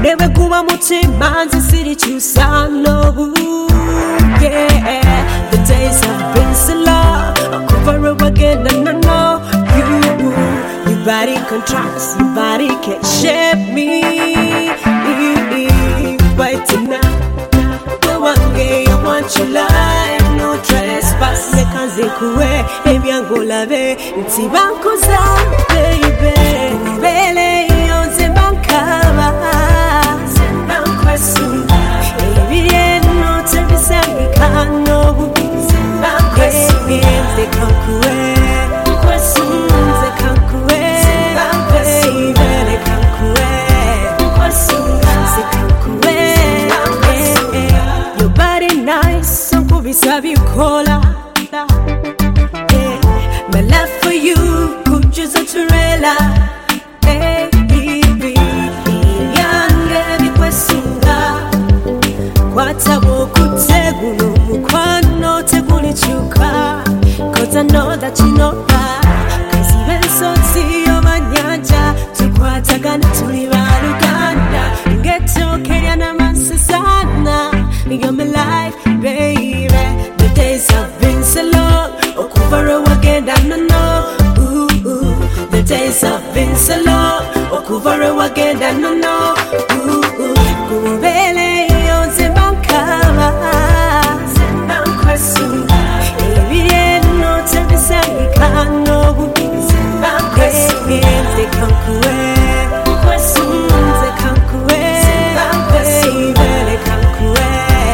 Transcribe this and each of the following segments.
Never go on much man's a city to sound no. Yeah, the days have been so long. I'll cover up again and I know your body contracts, your body can't shape me. But tonight, the one day I want your life, no trespass. Me can't say kuwe, baby I'm gonna love it. It's even kuza, baby. Bele yon se bankaba, se bankwesu. Baby no te bisangi kano, se bankwesu. Se kankuwe, kwesu se kankuwe, baby le kankuwe, kwesu se kankuwe. Your body nice, so cool we serve you cola. My love for you could just a trailer. Yange bikwesunga kwatabo kutegulu mukwano tegulichuka. Cause I know that you know that. Cause even so see your manyanja tukwatagana tuli baluganda ngeto Kenya na masasana. You're my life, baby. The days have been so long. Okuvaro again, I know. The days have been so long. Okuvaro again, I know. Kubele yonze bankama, bankwesu. Baby, no te bisangi kano, bankwesu. Ze kankuwe, kwesu ze kankuwe, baby le kankuwe.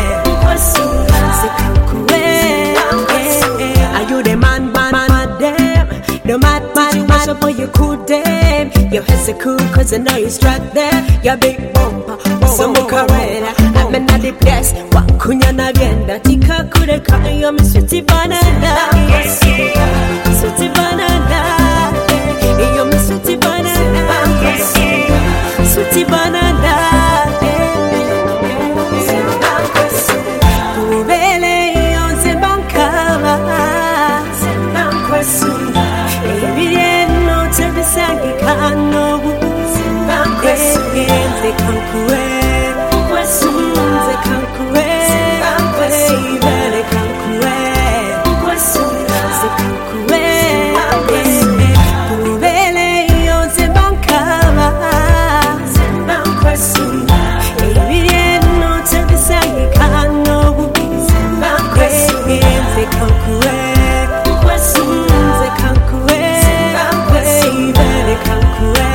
Are you the man, damn? The mad up on your cool damn. Your head's a cool cause I know you struck there. Your big bumper, some carrera. I'm not the best. Wakunya na vienda. Tika kure kama yo mi sweetie banana. Sweetie banana. Yo mi sweetie banana. Sweetie banana. They kankuwe, kwesu ze kankuwe, baby le kankuwe, kwesu ze kankuwe. Kubele yonze bankaba, bankwesu. Baby no te bisangi kano, bankwesu ze kankuwe, kwesu ze kankuwe, baby le kankuwe.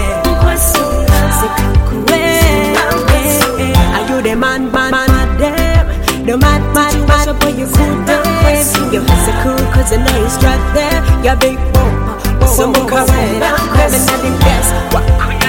The man, damn. The mad up on your cool damn. Your head's a cool cause I know you struck there. Your big bump, some carrera. I'm not the best.